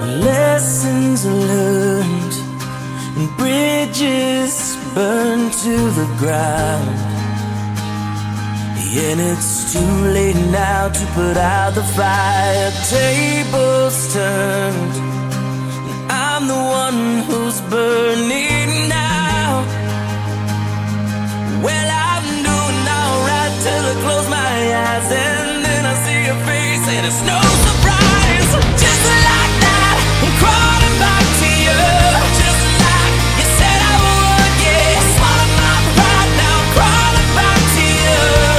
Lessons learned and bridges burned to the ground. And it's too late now to put out the fire. Tables turned, and I'm the one who's burning now. Well, I'm doing alright till I close my eyes, and then I see your face, and it's no surprise. Just like that, I'm crawling back to you. Just like you said I would, yeah. Swallow my pride, now I'm crawling back to you.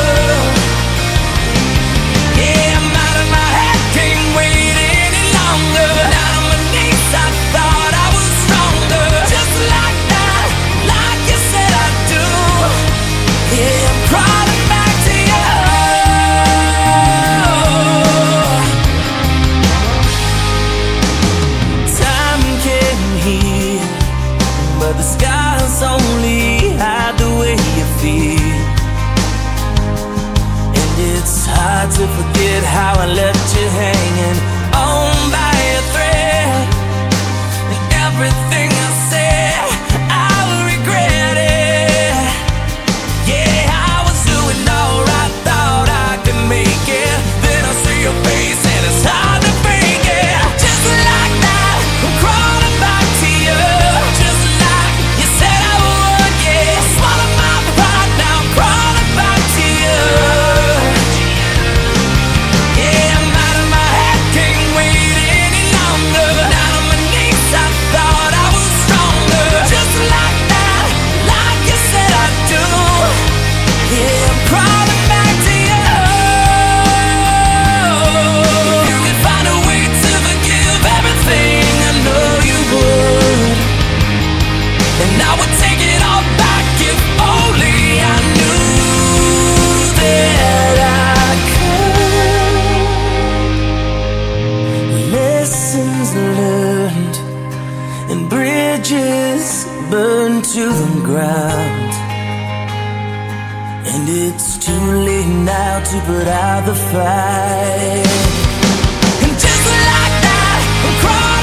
Yeah, I'm out of my head, can't wait any longer. Down on my knees, I thought I was stronger. Just like that, like you said I do. Yeah, I'm crawling back to you. Time can heal, but the scars only hide the way you feel. And it's hard to forget how I left you hanging on by a thread. And everything I said, I will regret it. Yeah, I was doing alright, thought I could make it. Then I see your face and it's hard to fake it. Just like that, I'm crawling back to you. Just like you said I would, yeah. Swallow my pride, now I'm crawling back to you. Yeah, I'm out of my head, can't wait any longer. Down on my knees, I thought I was stronger. Just like that, like you said I do. Yeah, I'm crawling back to you. If you could find a way to forgive everything, I know you would. And I would take it all back if only I knew that I could. Lessons learned and bridges burned to the ground. And it's too late now to put out the fire. And just like that, I'm crying.